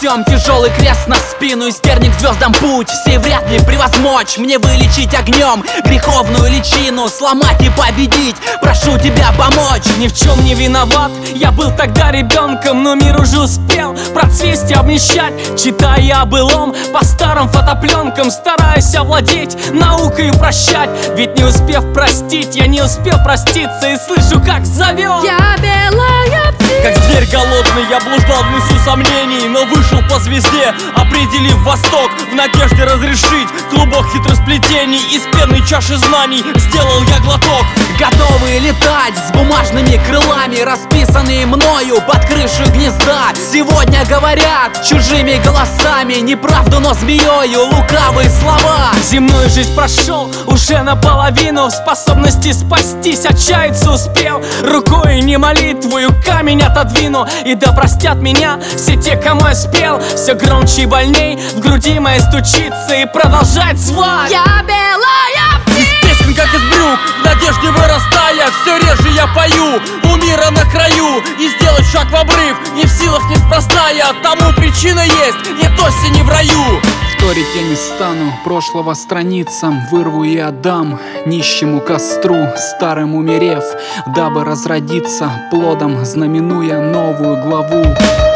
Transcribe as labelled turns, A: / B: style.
A: несем тяжелый крест на спину, из терник к звездам путь. Все вряд ли превозмочь мне вылечить огнем греховную личину, сломать и победить. Прошу тебя помочь.
B: Ни в чем не виноват, я был тогда ребенком, но мир уже успел процвесть и обнищать. Читая о былом по старым фотопленкам, стараясь овладеть наукой и прощать. Ведь не успев простить, я не успел проститься, и слышу, как зовет.
C: Я белая птица.
B: Как зверь голодный, я блуждал в лесу сомнений, но вышел по звезде, определив восток, в надежде разрешить клубок хитросплетений. Из пенной чаши знаний сделал я глоток.
A: Готовые летать с бумажными крылами, расписанные мною под крышу гнезда. Сегодня говорят чужими голосами неправду, но змеёю лукавые слова.
B: Земную жизнь прошел уже наполовину, в способности спастись отчаяться успел. Рукой не молитвою камень отодвину, и да простят меня все те, кому я спел. Все громче и больней в груди моей стучится и продолжает свай.
C: Я белая птица.
B: Из песен, как из брюк, в надежде вырастая, все реже я пою. У мира на краю, и сделать шаг в обрыв не в силах неспроста я. Тому причина есть, нет осени в раю.
D: Вторить я не стану прошлого страницам, вырву и отдам нищему костру, старым умерев, дабы разродиться плодом, знаменуя новую главу.